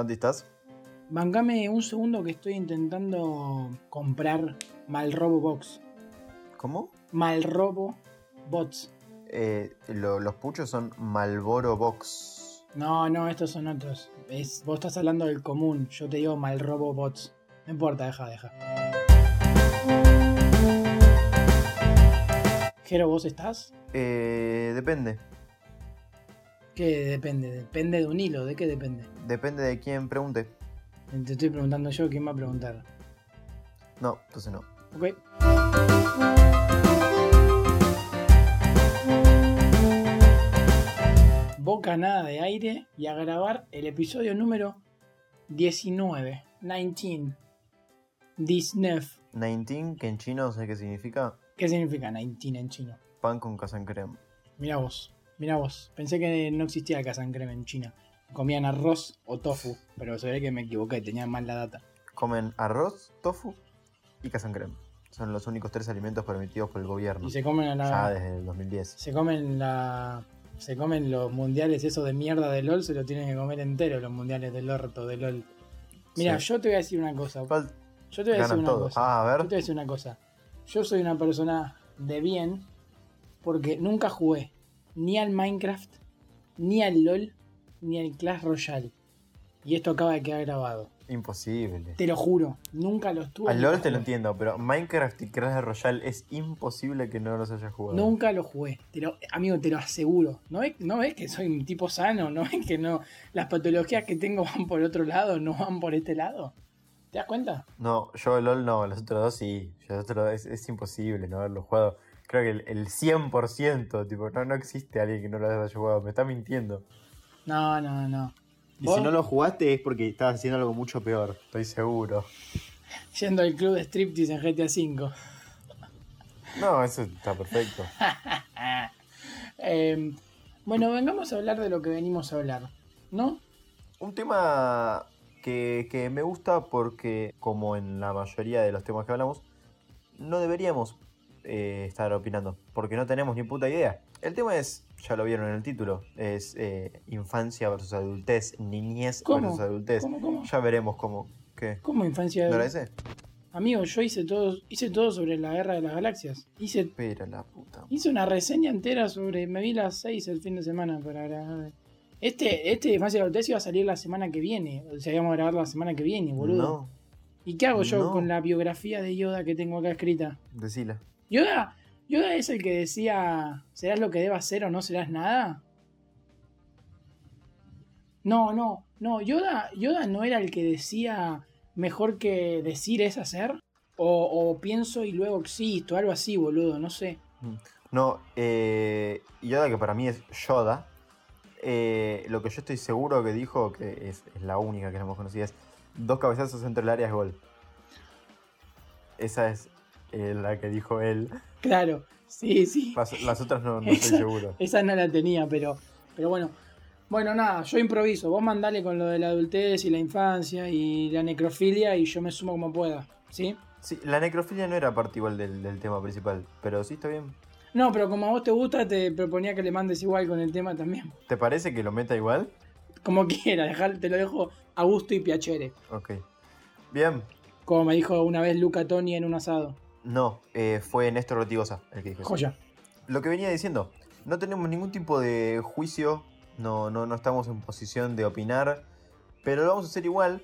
Santi, ¿estás? Bancame un segundo que estoy intentando comprar Malrobo Box. ¿Cómo? Malrobo Bots. Los puchos son Malboro Box. No, estos son otros. Vos estás hablando del común, yo te digo Malrobo Bots. No importa, deja. Jero, ¿vos estás? Depende. ¿Qué depende? Depende de un hilo, ¿de qué depende? Depende de quién pregunte. Te estoy preguntando yo, ¿quién va a preguntar? No, entonces no. Ok. Bocanada de aire y a grabar el episodio número 19. 19. 19, que en chino sé qué significa. ¿Qué significa 19 en chino? Pan con casan creme. Mirá vos. Pensé que no existía el casan creme en China. Comían arroz o tofu, pero se ve que me equivoqué, tenía mal la data. Comen arroz, tofu y casan creme. Son los únicos 3 alimentos permitidos por el gobierno. Y se comen ya desde el 2010. Se comen los mundiales esos de mierda de LOL, se lo tienen que comer entero los mundiales del orto de LOL. Mira, Sí. yo te voy a decir una cosa. Ganan todos. A ver. Yo te voy a decir una cosa. Yo soy una persona de bien porque nunca jugué ni al Minecraft, ni al LOL, ni al Clash Royale. Y esto acaba de quedar grabado. Imposible. Te lo juro, nunca los tuve. Al LOL te lo entiendo, pero Minecraft y Clash Royale es imposible que no los hayas jugado. Nunca lo jugué. Amigo, te lo aseguro. ¿No ves que soy un tipo sano? ¿No ves que no las patologías que tengo van por otro lado, no van por este lado? ¿Te das cuenta? No, yo el LOL no, los otros dos sí. Es imposible no haberlo jugado. Creo que el 100%, tipo, no existe alguien que no lo haya jugado. Me está mintiendo. No. Y si no lo jugaste es porque estabas haciendo algo mucho peor, estoy seguro. Yendo al club de striptease en GTA V. No, eso está perfecto. Bueno, vengamos a hablar de lo que venimos a hablar, ¿no? Un tema que me gusta porque, como en la mayoría de los temas que hablamos, no deberíamos estar opinando, porque no tenemos ni puta idea. El tema es, ya lo vieron en el título, es infancia versus adultez, niñez versus adultez. ¿Cómo? Ya veremos cómo. ¿Qué? ¿Cómo infancia? ¿No era ese? Amigo, yo hice todo sobre la Guerra de las Galaxias. Pero la puta. Hice una reseña entera sobre... Me vi las 6 el fin de semana para grabar. Este de Infancia y Adultez iba a salir la semana que viene. O sea, íbamos a grabar la semana que viene, boludo. No. ¿Y qué hago yo No. con la biografía de Yoda que tengo acá escrita? Decila. Yoda es el que decía... ¿Serás lo que debas ser o no serás nada? No. Yoda no era el que decía... Mejor que decir es hacer. O pienso y luego existo. Algo así, boludo. No sé. No, Yoda, que para mí es Yoda. Lo que yo estoy seguro que dijo, que es la única que hemos conocido, es 2 cabezazos entre el área es gol. Esa es la que dijo él. Claro, sí. Las otras no estoy seguro. Esa no la tenía, pero bueno. Bueno, nada, yo improviso. Vos mandale con lo de la adultez y la infancia y la necrofilia y yo me sumo como pueda, ¿sí? Sí, la necrofilia no era parte igual del tema principal, pero sí está bien. No, pero como a vos te gusta, te proponía que le mandes igual con el tema también. ¿Te parece que lo meta igual? Como quiera, te lo dejo a gusto y piacere. Ok. Bien. Como me dijo una vez Luca Toni en un asado. No, fue Néstor Ortigosa el que dijo eso. Joya. Lo que venía diciendo, no tenemos ningún tipo de juicio, no estamos en posición de opinar, pero lo vamos a hacer igual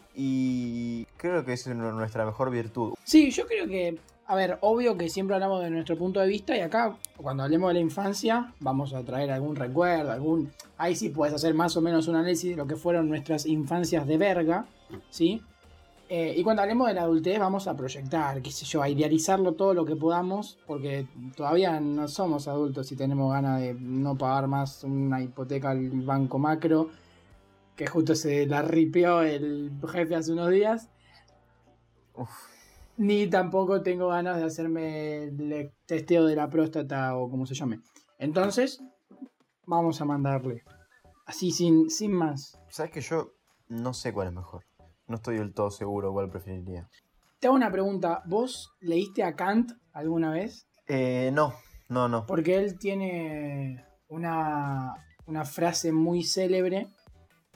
y creo que esa es nuestra mejor virtud. Sí, yo creo que, a ver, obvio que siempre hablamos de nuestro punto de vista y acá, cuando hablemos de la infancia, vamos a traer algún recuerdo, ahí sí puedes hacer más o menos un análisis de lo que fueron nuestras infancias de verga, ¿sí? Y cuando hablemos de la adultez vamos a proyectar, qué sé yo, a idealizarlo todo lo que podamos, porque todavía no somos adultos y tenemos ganas de no pagar más una hipoteca al Banco Macro, que justo se la ripió el jefe hace unos días. Uf. Ni tampoco tengo ganas de hacerme el testeo de la próstata o como se llame. Entonces, vamos a mandarle. Así, sin más. ¿Sabes que yo no sé cuál es mejor? No estoy del todo seguro cuál preferiría. Te hago una pregunta. ¿Vos leíste a Kant alguna vez? No. Porque él tiene una frase muy célebre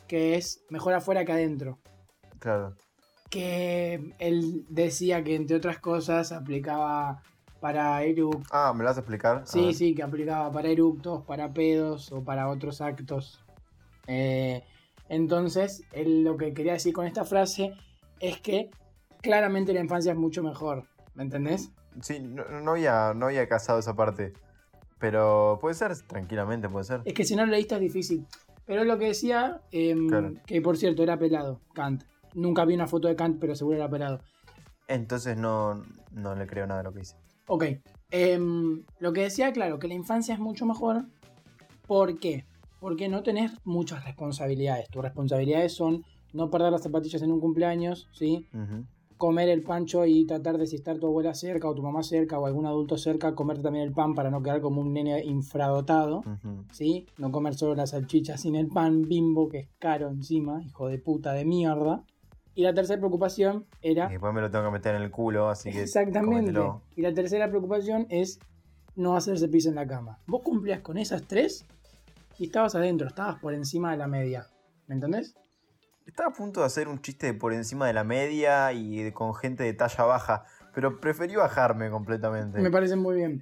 que es mejor afuera que adentro. Claro. Que él decía que, entre otras cosas, aplicaba para eructos. Ah, ¿me lo vas a explicar? Sí, que aplicaba para eructos, para pedos o para otros actos. Entonces, él lo que quería decir con esta frase es que claramente la infancia es mucho mejor. ¿Me entendés? Sí, no había casado esa parte. Pero puede ser, tranquilamente puede ser. Es que si no lo leíste es difícil. Pero lo que decía, Claro. que por cierto era pelado, Kant. Nunca vi una foto de Kant, pero seguro era pelado. Entonces no le creo nada a lo que dice. Ok. Lo que decía, claro, que la infancia es mucho mejor. ¿Por qué? Porque no tenés muchas responsabilidades. Tus responsabilidades son no perder las zapatillas en un cumpleaños, ¿sí? Ujú. Comer el pancho y tratar de, si está tu abuela cerca o tu mamá cerca o algún adulto cerca, comerte también el pan para no quedar como un nene infradotado, Ujú. ¿sí? No comer solo la salchicha sin el pan Bimbo, que es caro encima, hijo de puta de mierda. Y la tercera preocupación era... Y después me lo tengo que meter en el culo, así que Exactamente. cómetelo. Y la tercera preocupación es no hacerse pis en la cama. Vos cumplías con esas tres y estabas adentro, estabas por encima de la media. ¿Me entendés? Estaba a punto de hacer un chiste de por encima de la media con gente de talla baja, pero preferí bajarme completamente. Me parece muy bien.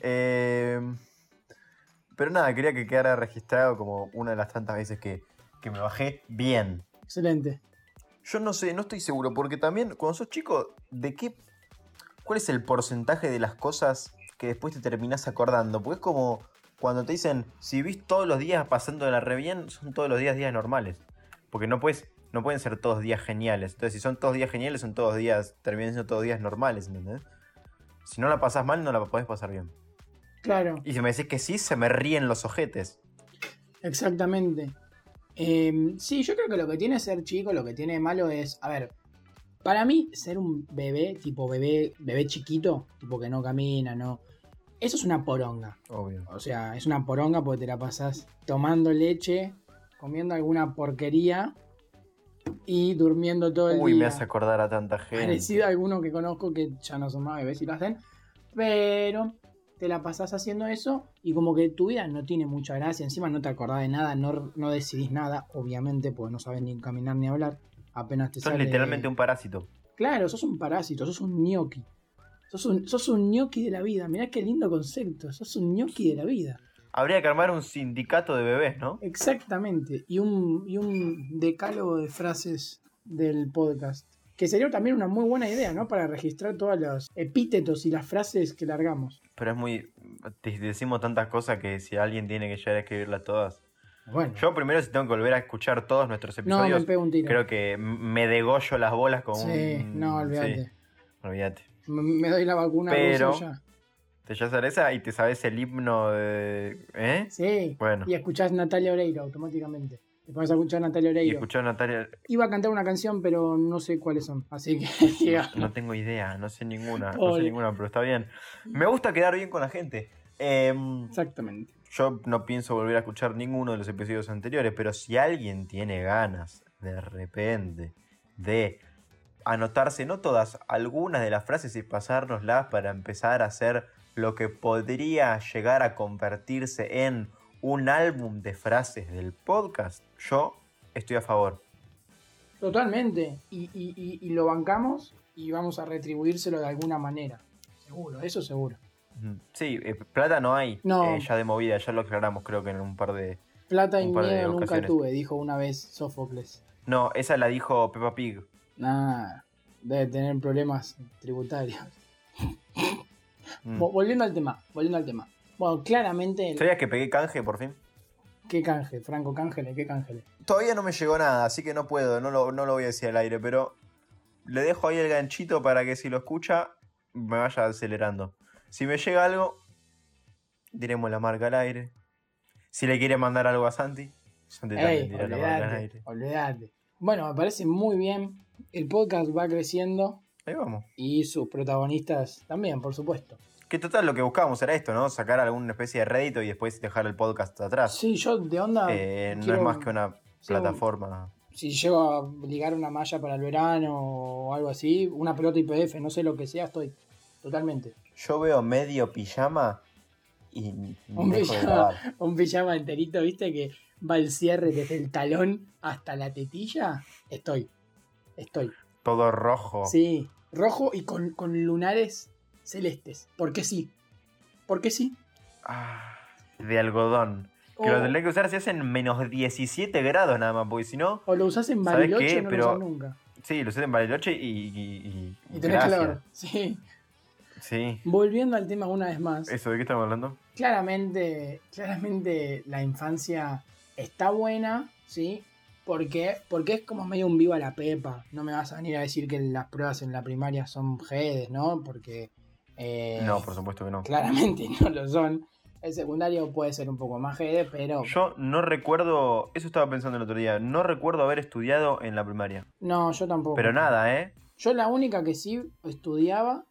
Pero nada, quería que quedara registrado como una de las tantas veces que me bajé bien. Excelente. Yo no sé, no estoy seguro, porque también cuando sos chico, ¿cuál es el porcentaje de las cosas que después te terminás acordando? Porque es como cuando te dicen, si vivís todos los días pasando de la re bien, son todos los días normales. Porque no pueden ser todos días geniales. Entonces, si son todos días geniales, terminan siendo todos días normales, ¿entendés? Si no la pasás mal, no la podés pasar bien. Claro, Y si me decís que sí, se me ríen los ojetes. exactamente. Sí, yo creo que lo que tiene ser chico, lo que tiene de malo es, a ver, para mí ser un bebé, tipo bebé chiquito, tipo que no camina, no, eso es una poronga. Obvio. O sea, es una poronga porque te la pasás tomando leche, comiendo alguna porquería y durmiendo todo el Uy, día. me hace acordar a tanta gente. Parecido a algunos que conozco que ya no son más bebés y lo hacen, pero te la pasás haciendo eso y como que tu vida no tiene mucha gracia, encima no te acordás de nada, no decidís nada, obviamente, porque no sabes ni caminar ni hablar, apenas te Sos sale... literalmente un parásito. Claro, sos un parásito, sos un ñoqui. Sos un ñoqui de la vida, mirá qué lindo concepto, sos un ñoqui de la vida. Habría que armar un sindicato de bebés, ¿no? Exactamente, y un decálogo de frases del podcast. Que sería también una muy buena idea, ¿no? Para registrar todos los epítetos y las frases que largamos. Pero es muy... Decimos tantas cosas que si alguien tiene que llegar a escribirlas todas. Bueno, Yo primero, si tengo que volver a escuchar todos nuestros no, episodios, me pego un tiro. creo que me degollo las bolas con Sí, no, olvídate. Sí, olvídate. Me doy la vacuna Pero- rusa ya. Te ya sabes esa y te sabes el himno de... ¿Eh? Sí, Bueno. y escuchás Natalia Oreiro automáticamente. Te pones a escuchar Natalia Y Oreiro. escuchar a Natalia... Iba a cantar una canción, pero no sé cuáles son. Así que, digamos. No tengo idea, no sé ninguna. No sé Pobre. ninguna, pero está bien. Me gusta quedar bien con la gente. Exactamente. Yo no pienso volver a escuchar ninguno de los episodios anteriores, pero si alguien tiene ganas de repente de anotarse, no todas, algunas de las frases y pasárnoslas para empezar a hacer lo que podría llegar a convertirse en un álbum de frases del podcast, yo estoy a favor. Totalmente. Y lo bancamos y vamos a retribuírselo de alguna manera. Seguro, eso seguro. Sí, plata no hay, No. ya de movida, ya lo aclaramos creo que en un par de... Plata y Un par de miedo nunca ocasiones. tuve, dijo una vez Sófocles. No, esa la dijo Peppa Pig. Nah, debe tener problemas tributarios. Mm. Volviendo al tema. Bueno, claramente, ¿Sabías que pegué canje por fin? ¿qué canje? Franco Cángele, ¿qué cángele? Todavía no me llegó nada, así que no puedo, no lo voy a decir al aire, pero le dejo ahí el ganchito para que si lo escucha me vaya acelerando. Si me llega algo, diremos la marca al aire. Si le quiere mandar algo a Santi también Ey, dirá la marca al aire. olvidate. Bueno, me parece muy bien. El podcast va creciendo Ahí vamos. y sus protagonistas también, por supuesto. Que total lo que buscábamos era esto, ¿no? Sacar alguna especie de rédito y después dejar el podcast atrás. Sí, yo de onda. No quiero- es más que una sí, plataforma. Si llego a ligar una malla para el verano o algo así, una pelota IPF, no sé lo que sea, estoy totalmente. Yo veo medio pijama y Un dejo de pijama, grabar. un pijama enterito, viste, que va el cierre desde el talón hasta la tetilla, estoy. Todo rojo. Sí, rojo y con lunares celestes. ¿Por qué sí? Ah, de algodón. Que lo tendré que usar si hacen menos 17 grados nada más, porque si no... O lo usás en ¿Sabes Bariloche qué? o no Pero lo usás nunca. sí, lo usé en Bariloche y Y tenés gracias. calor. Sí. Sí. Volviendo al tema una vez más. ¿Eso de qué estamos hablando? Claramente la infancia está buena, ¿sí? Porque es como medio un viva la pepa. No me vas a venir a decir que las pruebas en la primaria son jedes, ¿no? Porque No, por supuesto que no. claramente no lo son. El secundario puede ser un poco más jede, pero... Yo no recuerdo, eso estaba pensando el otro día, no recuerdo haber estudiado en la primaria. No, yo tampoco. Pero nada, ¿eh? Yo la única que sí estudiaba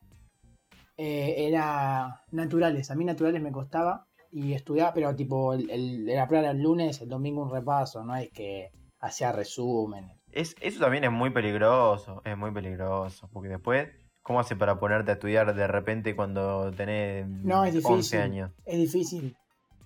era naturales. A mí naturales me costaba y estudiaba, pero tipo la prueba era el lunes, el domingo un repaso, no es que hacía resumen. Eso también es muy peligroso, porque después, ¿cómo hace para ponerte a estudiar de repente cuando tenés No, es difícil. 11 años? Es difícil.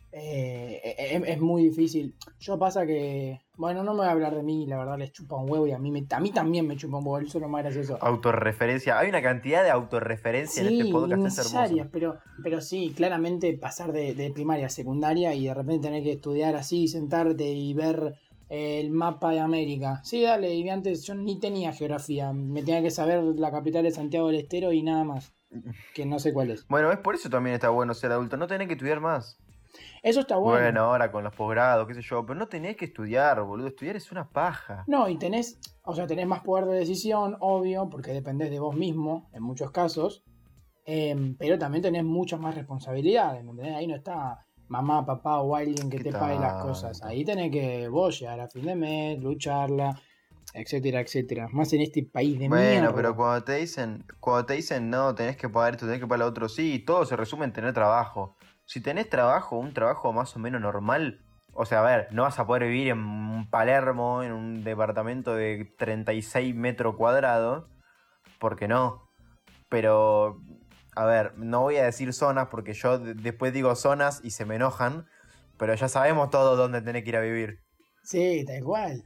Es muy difícil. Yo pasa que... Bueno, no me voy a hablar de mí, la verdad les chupa un huevo y a mí también me chupa un huevo, eso es lo más gracioso. Autorreferencia, hay una cantidad de autorreferencia en este podcast, es hermoso. pero sí, claramente pasar de primaria a secundaria y de repente tener que estudiar así, sentarte y ver el mapa de América. Sí, dale, y antes yo ni tenía geografía, me tenía que saber la capital de Santiago del Estero y nada más, que no sé cuál es. Bueno, es por eso también está bueno ser adulto, no tenés que estudiar más. Eso está bueno. Bueno, ahora con los posgrados, qué sé yo, pero no tenés que estudiar, boludo, estudiar es una paja. No, y tenés más poder de decisión, obvio, porque dependés de vos mismo en muchos casos, pero también tenés muchas más responsabilidades, ¿me entendés? Ahí no está mamá, papá o alguien que te pague las cosas. Ahí tenés que vos llegar a fin de mes, lucharla, etcétera, etcétera. Más en este país de mierda. Bueno, pero cuando te dicen no, tenés que pagar esto, tenés que pagar lo otro, sí, todo se resume en tener trabajo. Si tenés trabajo, un trabajo más o menos normal, o sea, a ver, no vas a poder vivir en Palermo, en un departamento de 36 metros cuadrados, porque no. Pero, a ver, no voy a decir zonas porque yo después digo zonas y se me enojan, pero ya sabemos todos dónde tenés que ir a vivir. Sí, tal cual.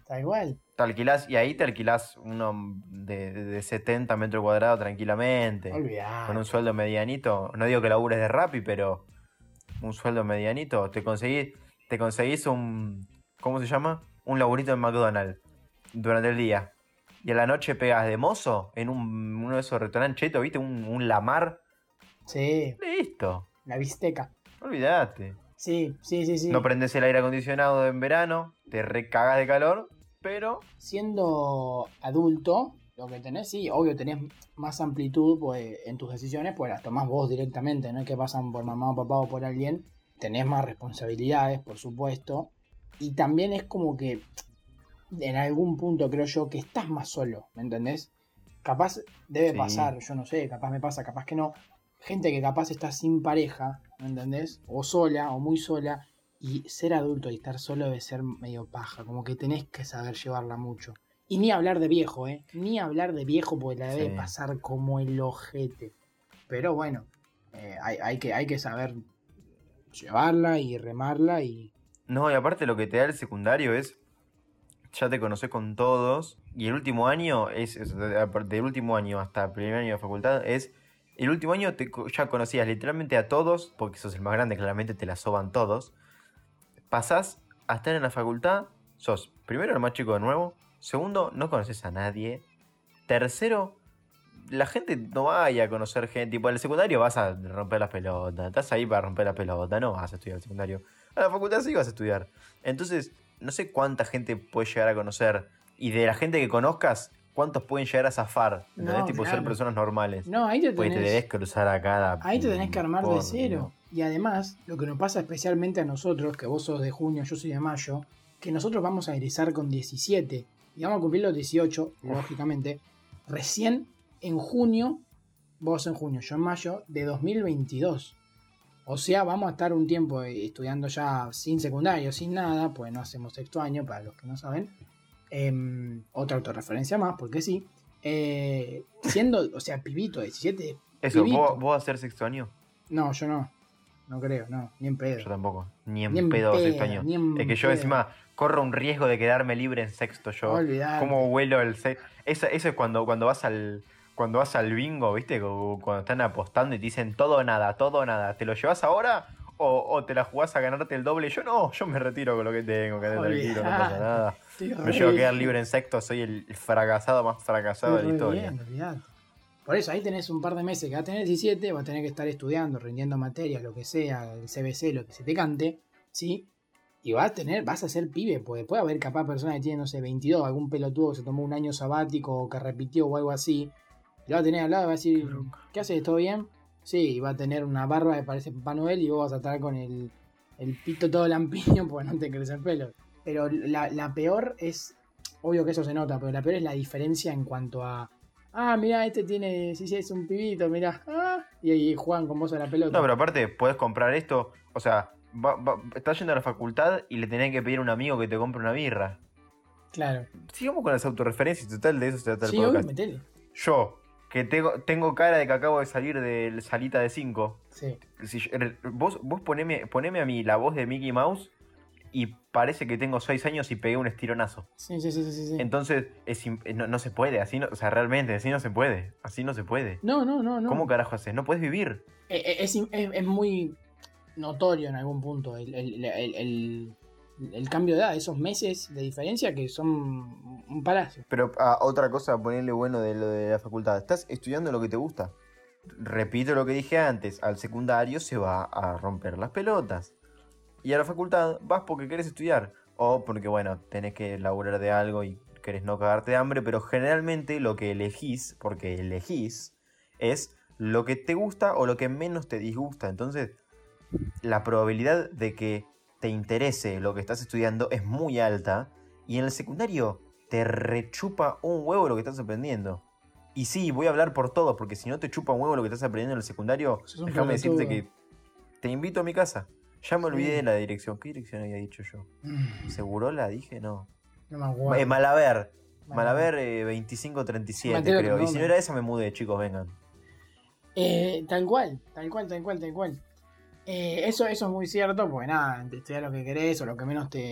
Te alquilás, y ahí te alquilás uno de 70 metros cuadrados tranquilamente. Olvidate. Con un sueldo medianito. No digo que labures de Rappi, pero un sueldo medianito. Te conseguís un... ¿Cómo se llama? Un laburito en McDonald's durante el día. Y a la noche pegas de mozo en uno de esos restaurantes chetos, ¿viste? Un Lamar. Sí. Listo. La bisteca. Olvídate. Sí. No prendes el aire acondicionado en verano, te recagas de calor, pero... Siendo adulto, lo que tenés, sí, obvio, tenés más amplitud pues, en tus decisiones, pues las tomás vos directamente, no es que pasan por mamá o papá o por alguien. Tenés más responsabilidades, por supuesto. Y también es como que en algún punto creo yo que estás más solo, ¿me entendés? Capaz debe pasar, yo no sé, capaz me pasa, capaz que no. Gente que capaz está sin pareja, ¿me entendés? O sola, o muy sola. Y ser adulto y estar solo debe ser medio paja, como que tenés que saber llevarla mucho. Y ni hablar de viejo, ni hablar de viejo porque la debe pasar como el ojete. Pero bueno, hay que saber llevarla y remarla y... No, y aparte lo que te da el secundario es... Ya te conocés con todos. Y el último año del último año hasta el primer año de facultad es... El último año ya conocías literalmente a todos, porque sos el más grande, claramente te la soban todos. Pasás a estar en la facultad, sos primero el más chico de nuevo, segundo, no conoces a nadie, tercero, la gente no vaya a conocer gente, tipo en el secundario vas a romper las pelotas, estás ahí para romper las pelotas, no vas a estudiar el secundario, a la facultad sí vas a estudiar. Entonces, no sé cuánta gente puedes llegar a conocer, y de la gente que conozcas, ¿cuántos pueden llegar a zafar? ¿Entendés? No, tipo claro. Ser personas normales. No, ahí te Porque te debes cruzar a cada... Ahí te tenés que armar de cero. ¿no? Y además, lo que nos pasa especialmente a nosotros, que vos sos de junio, yo soy de mayo, que nosotros vamos a egresar con 17 y vamos a cumplir los 18, lógicamente, recién en junio, vos en junio, yo en mayo, de 2022. O sea, vamos a estar un tiempo estudiando ya sin secundario, sin nada, pues no hacemos sexto año, para los que no saben. Otra autorreferencia más, porque sí. Siendo, o sea, pibito, 17. Eso, pibito. ¿vos vas a hacer sexto año? No, yo no. no creo, no, ni en pedo. Yo tampoco. Ni Ni en en pedo pedo, sexto año. ni en Es que yo pedo. encima corro un riesgo de quedarme libre en sexto yo. Olvidate. ¿Cómo vuelo el sexto? Eso es cuando vas al bingo, ¿viste? Cuando están apostando y te dicen todo o nada, todo o nada. ¿Te lo llevas ahora o te la jugás a ganarte el doble? Yo no, yo me retiro con lo que tengo, quédate tranquilo, no pasa nada. Me llevo a quedar libre en sexto, soy el fracasado más fracasado de la historia. Bien, olvidate. Por eso ahí tenés un par de meses que vas a tener 17, vas a tener que estar estudiando, rindiendo materias, lo que sea, el CBC, lo que se te cante, ¿sí? Y vas a ser pibe, porque puede haber capaz personas que tienen, no sé, 22, algún pelotudo que se tomó un año sabático o que repitió o algo así. Y lo va a tener al lado y va a decir, ¿qué haces? ¿Todo bien? Sí, y va a tener una barba que parece Papá Noel y vos vas a estar con el pito todo lampiño porque no te crece el pelo. Pero la peor es, obvio que eso se nota, pero la peor es la diferencia en cuanto a, mirá, este tiene, sí, es un pibito, mirá, y ahí juegan con vos a la pelota. No, pero aparte, podés comprar esto, o sea, estás yendo a la facultad y le tenés que pedir a un amigo que te compre una birra. Claro. Sigamos con las autorreferencias, total, de eso se trata el Sí, podcast. obvio, metele. Yo, que tengo cara de que acabo de salir de salita de 5. Sí. Vos poneme a mí la voz de Mickey Mouse y parece que tengo 6 años y pegué un estironazo. Sí. Entonces, no se puede, así no, o sea, realmente, así no se puede. Así no se puede. No. ¿Cómo carajo haces? No puedes vivir. Es muy notorio en algún punto el cambio de edad, esos meses de diferencia que son un palacio. Pero otra cosa, ponerle bueno de lo de la facultad. Estás estudiando lo que te gusta. Repito lo que dije antes, al secundario se va a romper las pelotas. Y a la facultad vas porque querés estudiar. O porque, bueno, tenés que laburar de algo y querés no cagarte de hambre. Pero generalmente lo que elegís, porque elegís, es lo que te gusta o lo que menos te disgusta. Entonces, la probabilidad de que te interese lo que estás estudiando es muy alta. Y en el secundario te rechupa un huevo lo que estás aprendiendo. Y sí, voy a hablar por todos, porque si no te chupa un huevo lo que estás aprendiendo en el secundario, déjame decirte que te invito a mi casa. Ya me olvidé de la dirección. ¿Qué dirección había dicho yo? ¿Seguro la dije? No. No me acuerdo. Malaber 2537, creo. Y si no era esa, me mudé, chicos, vengan. Tal cual. Eso es muy cierto, porque nada, estudiar lo que querés o lo que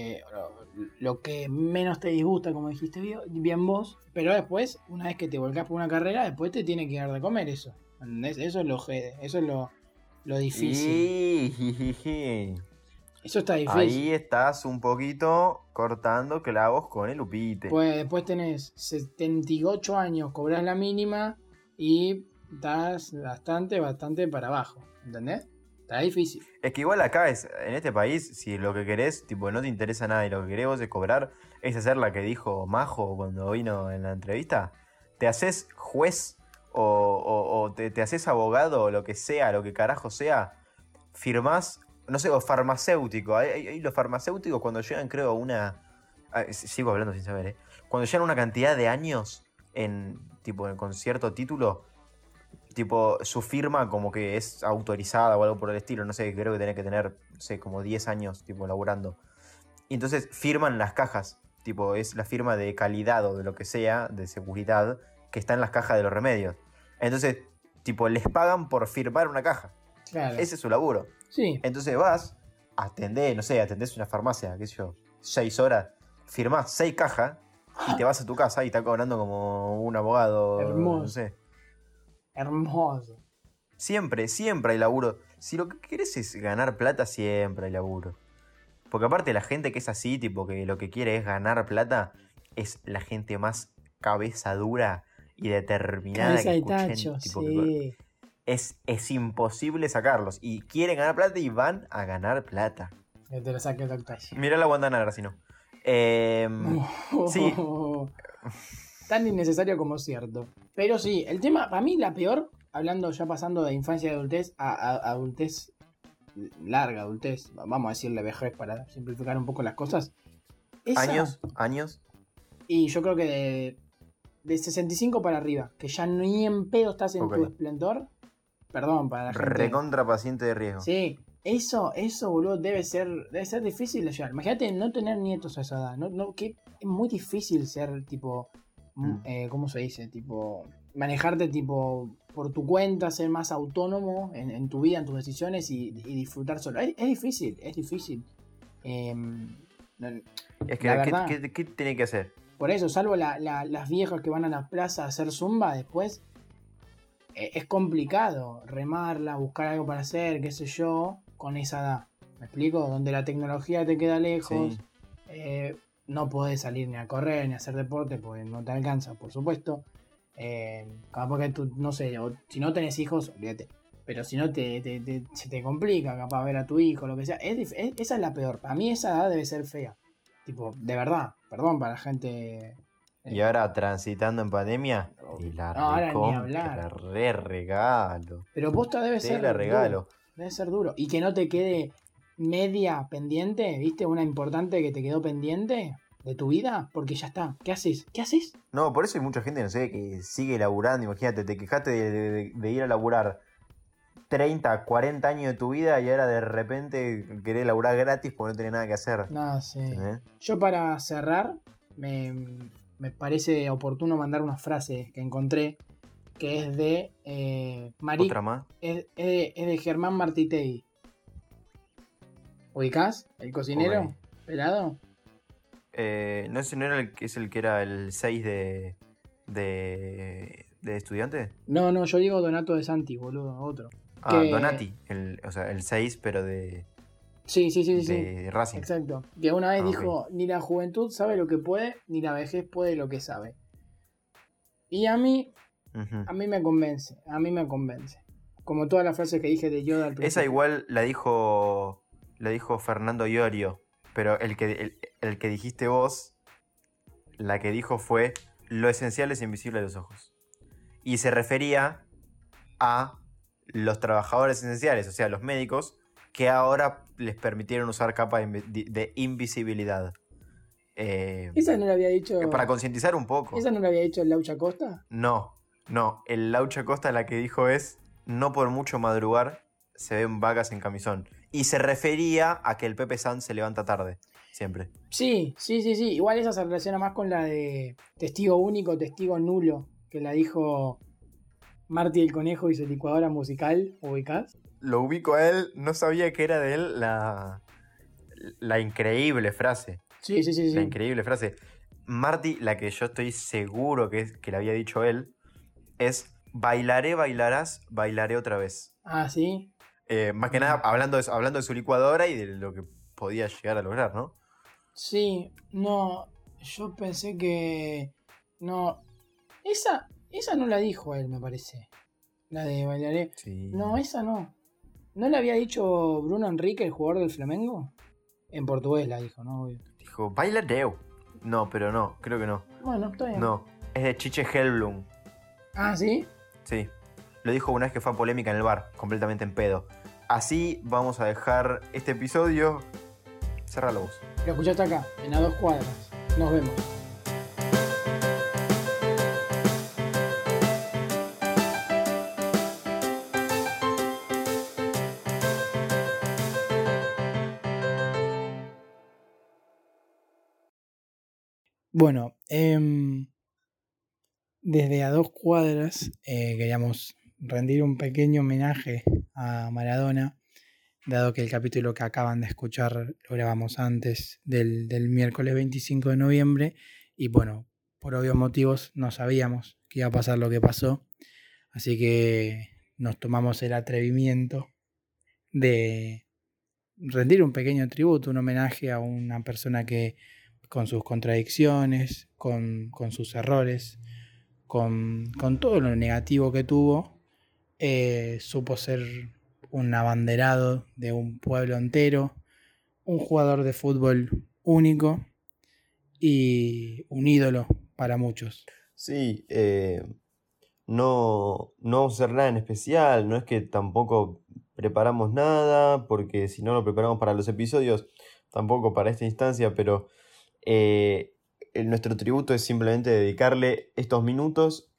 menos te disgusta, como dijiste bien vos, pero después, una vez que te volcás por una carrera, después te tiene que dar de comer eso. ¿Entendés? Eso es lo jede, eso es lo difícil. Eso está difícil. Ahí estás un poquito cortando clavos con el upite. Pues después tenés 78 años, cobrás la mínima y estás bastante para abajo, ¿entendés? Está difícil. Es que igual acá, en este país, si lo que querés, tipo, no te interesa nada y lo que querés vos es cobrar, es hacer la que dijo Majo cuando vino en la entrevista. Te haces juez o te haces abogado o lo que sea, lo que carajo sea, firmás, no sé, o farmacéutico. Hay los farmacéuticos cuando llegan, creo, sigo hablando sin saber, cuando llegan una cantidad de años con cierto título, tipo, su firma como que es autorizada o algo por el estilo, no sé, creo que tenés que tener, no sé, como 10 años, tipo, laburando. Y entonces firman las cajas, tipo, es la firma de calidad o de lo que sea, de seguridad, que está en las cajas de los remedios. Entonces, tipo, les pagan por firmar una caja. Claro. Ese es su laburo. Sí. Entonces vas, atendés una farmacia, qué sé yo, 6 horas, firmás 6 cajas y te vas a tu casa y estás cobrando como un abogado. Hermoso. No sé. Hermoso. Siempre hay laburo. Si lo que querés es ganar plata, siempre hay laburo. Porque aparte la gente que es así, tipo que lo que quiere es ganar plata, es la gente más cabeza dura y determinada cabeza que de escuchen. tacho, Tipo, sí. es imposible sacarlos. Y quieren ganar plata y van a ganar plata. Que te lo saque el doctor. Mirá la Guantanara, si no. Sí. Tan innecesario como cierto. Pero sí, el tema, para mí la peor, hablando ya pasando de infancia y adultez a adultez larga, adultez, vamos a decirle vejez para simplificar un poco las cosas. Años. Y yo creo que de 65 para arriba, que ya ni en pedo estás en tu esplendor. Perdón, para la gente. Recontra paciente de riesgo. Sí, eso, boludo, debe ser difícil de llevar. Imagínate no tener nietos a esa edad. Que es muy difícil ser tipo, ¿cómo se dice? Tipo, manejarte tipo por tu cuenta, ser más autónomo en tu vida, en tus decisiones y disfrutar solo. Es difícil, es difícil. Es La que, verdad, ¿qué tiene que hacer? por eso, salvo las viejas que van a la plaza a hacer zumba, después es complicado remarla, buscar algo para hacer, qué sé yo, con esa edad. ¿Me explico? Donde la tecnología te queda lejos, Sí. no podés salir ni a correr ni a hacer deporte porque no te alcanza, por supuesto. Capaz que tú, no sé, si no tenés hijos, olvídate. Pero si no, se te complica, capaz ver a tu hijo, lo que sea. Esa es la peor. Para mí esa edad debe ser fea. Tipo, de verdad, perdón para la gente. Y ahora transitando en pandemia, y la No, ahora ni hablar. la re regalo. Pero posta debe Te ser la duro. regalo. Debe ser duro. Y que no te quede media pendiente, ¿viste? Una importante que te quedó pendiente de tu vida, porque ya está. ¿Qué haces? ¿Qué haces? No, por eso hay mucha gente, no sé, que sigue laburando. Imagínate, te quejaste de ir a laburar 30, 40 años de tu vida y ahora de repente querés laburar gratis porque no tenés nada que hacer. No sé. ¿Entendés? Yo para cerrar, me parece oportuno mandar una frase que encontré, que es de Otra más. es de Germán Martitegui. ¿Ubicás? ¿El cocinero? Ok. ¿Pelado? No, ese no era es el que era el 6 de estudiante. No, yo digo Donato de Santi, boludo, otro. Ah, Donati, o sea, el 6 pero Sí. de Racing. Exacto. Que una vez Ah, ok. dijo, ni la juventud sabe lo que puede, ni la vejez puede lo que sabe. Y a mí Ujú. me convence, Como todas las frases que dije de Yoda al principio. Esa igual la dijo Fernando Iorio, pero el que dijiste vos, la que dijo fue: lo esencial es invisible a los ojos. Y se refería a los trabajadores esenciales, o sea, los médicos, que ahora les permitieron usar capa de invisibilidad. ¿Esa no la había dicho? Para concientizar un poco. ¿Esa no la había dicho el Laucha Costa? No, el Laucha Costa la que dijo es: no por mucho madrugar se ven vacas en camisón. Y se refería a que el Pepe Sanz se levanta tarde, siempre. Sí. Igual esa se relaciona más con la de testigo único, testigo nulo, que la dijo Marty el Conejo y su licuadora musical, ¿ubicás? Lo ubico a él, no sabía que era de él la increíble frase. Sí. La increíble frase. Marty, la que yo estoy seguro que le había dicho él, es: bailaré, bailarás, bailaré otra vez. Ah, sí. Más que nada hablando de su licuadora y de lo que podía llegar a lograr, ¿no? Sí, no, yo pensé que... No, esa no la dijo él, me parece. La de bailaré. Sí. No, esa no. ¿No la había dicho Bruno Enrique, el jugador del Flamengo? En portugués la dijo, ¿no? Obvio. Dijo, bailaré. No, pero no, creo que no. Bueno, está bien. No, es de Chiche Hellblum. Ah, ¿sí? Sí. Lo dijo una vez que fue a polémica en el bar, completamente en pedo. Así vamos a dejar este episodio. Cerralo vos. Lo escuchaste acá, en A Dos Cuadras. Nos vemos. Bueno, desde A Dos Cuadras queríamos rendir un pequeño homenaje a Maradona, dado que el capítulo que acaban de escuchar lo grabamos antes del miércoles 25 de noviembre y bueno, por obvios motivos no sabíamos que iba a pasar lo que pasó, así que nos tomamos el atrevimiento de rendir un pequeño tributo, un homenaje a una persona que con sus contradicciones, con sus errores, con todo lo negativo que tuvo, supo ser un abanderado de un pueblo entero, un jugador de fútbol único y un ídolo para muchos. Sí, no vamos a hacer nada en especial, no es que tampoco preparamos nada, porque si no lo preparamos para los episodios, tampoco para esta instancia, pero nuestro tributo es simplemente dedicarle estos minutos.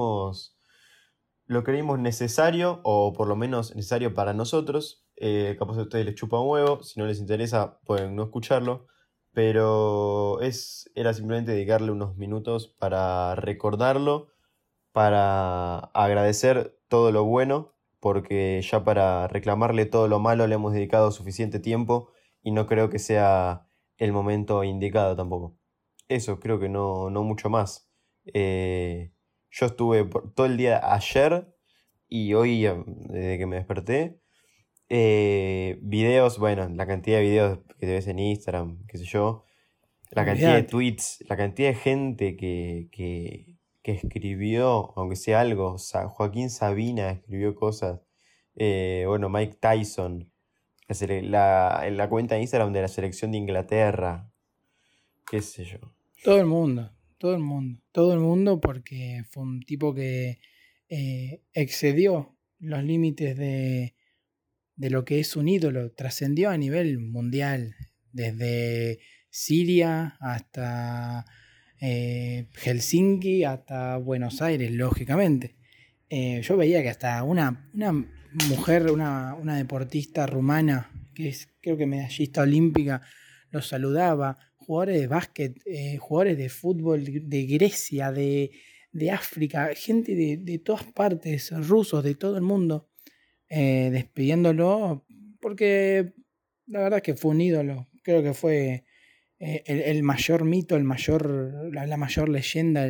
Lo creímos necesario, o por lo menos necesario para nosotros. Capaz a ustedes les chupa un huevo, si no les interesa pueden no escucharlo, pero era simplemente dedicarle unos minutos para recordarlo para agradecer todo lo bueno, porque ya para reclamarle todo lo malo le hemos dedicado suficiente tiempo y no creo que sea el momento indicado tampoco. Eso, creo que no mucho más. Yo estuve todo el día ayer y hoy, desde que me desperté, videos, bueno, la cantidad de videos que te ves en Instagram, qué sé yo, la cantidad de Olvídate. tweets, la cantidad de gente que escribió, aunque sea algo. Joaquín Sabina escribió cosas. Bueno, Mike Tyson. En la cuenta de Instagram de la selección de Inglaterra. Qué sé yo. Todo el mundo, todo el mundo, todo el mundo porque fue un tipo que excedió los límites de lo que es un ídolo, trascendió a nivel mundial, desde Siria hasta Helsinki, hasta Buenos Aires, lógicamente. Yo veía que hasta una mujer, una deportista rumana, que es creo que medallista olímpica, los saludaba. Jugadores de básquet, jugadores de fútbol de Grecia, de África, gente de todas partes, rusos, de todo el mundo, despidiéndolo, porque la verdad es que fue un ídolo. Creo que fue el mayor mito, la mayor leyenda,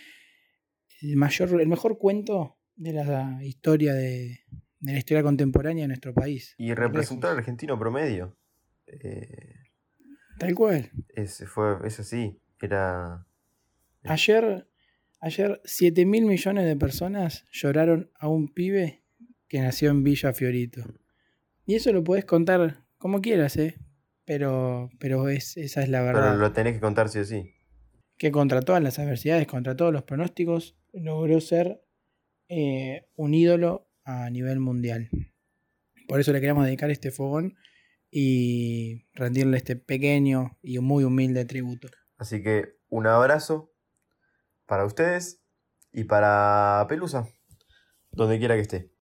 el mejor cuento de la historia contemporánea de nuestro país, Y por representó al lejos. argentino promedio. Eh, Tal cual. es así. Era. Ayer, ayer 7.000 millones de personas lloraron a un pibe que nació en Villa Fiorito. Y eso lo podés contar como quieras, ¿eh? Pero esa es la Pero verdad. lo tenés que contar sí o sí. Que contra todas las adversidades, contra todos los pronósticos, logró ser un ídolo a nivel mundial. Por eso le queremos dedicar este fogón y rendirle este pequeño y muy humilde tributo. Así que un abrazo para ustedes y para Pelusa, donde quiera que esté.